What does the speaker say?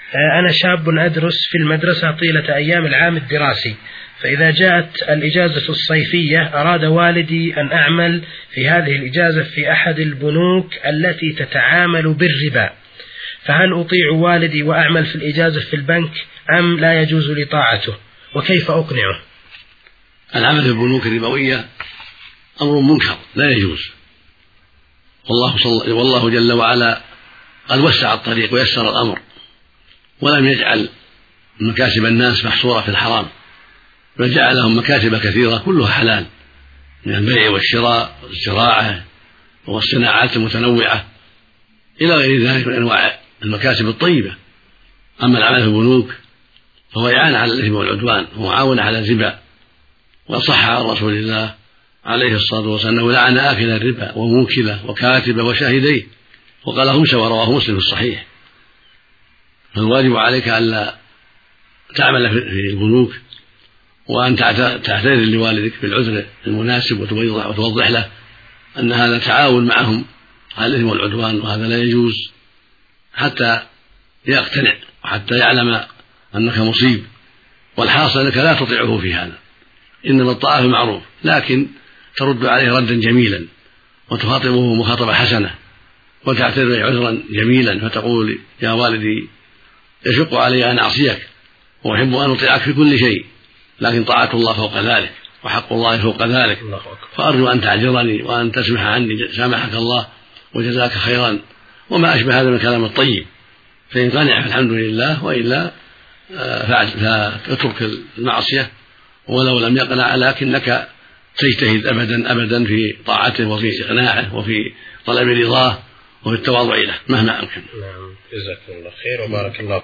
أنا شاب أدرس في المدرسة طيلة أيام العام الدراسي، فإذا جاءت الإجازة الصيفية أراد والدي أن أعمل في هذه الإجازة في أحد البنوك التي تتعامل بالربا، فهل أطيع والدي وأعمل في الإجازة في البنك أم لا يجوز لي طاعته، وكيف أقنعه؟ العمل في البنوك الربوية أمر منكر لا يجوز، والله جل وعلا قد وسع الطريق ويسر الأمر ولم يجعل مكاسب الناس محصورة في الحرام، بل جعل لهم مكاسب كثيرة كلها حلال من البيع والشراء والزراعة والصناعات المتنوعة إلى غير ذلك من أنواع المكاسب الطيبة. أما العمل في البنوك فهو إعانة على الإثم والعدوان ومعاونة على الربا، وصح عن رسول الله عليه الصلاة والسلام أنه لعن آكل الربا وموكله وكاتبه وشاهديه وقال هم سواء، رواه مسلم في الصحيح. فالواجب عليك ألا تعمل في البنوك وأن تعتذر لوالدك بالعذر المناسب وتوضح له أن هذا تعاون معهم على الإثم والعدوان وهذا لا يجوز، حتى يقتنع وحتى يعلم أنك مصيب. والحاصل أنك لا تطيعه في هذا، إنما الطاعة بالمعروف، لكن ترد عليه ردا جميلا وتخاطبه مخاطبة حسنة وتعتذر عذرا جميلا، فتقول يا والدي يشق علي أن أعصيك وأحب أن أطيعك في كل شيء، لكن طاعة الله فوق ذلك وحق الله فوق ذلك، فأرجو أن تعذرني وأن تسمح عني سامحك الله وجزاك خيرا وما أشبه هذا من الكلام الطيب. فإن قنع فالحمد لله، وإلا فاترك المعصية ولو لم يقنع، لكنك تجتهد أبدا في طاعته وفي إقناعه وفي طلب رضاه وفي التواضع له مهما أمكن. نعم، جزاكم الله خير وبارك الله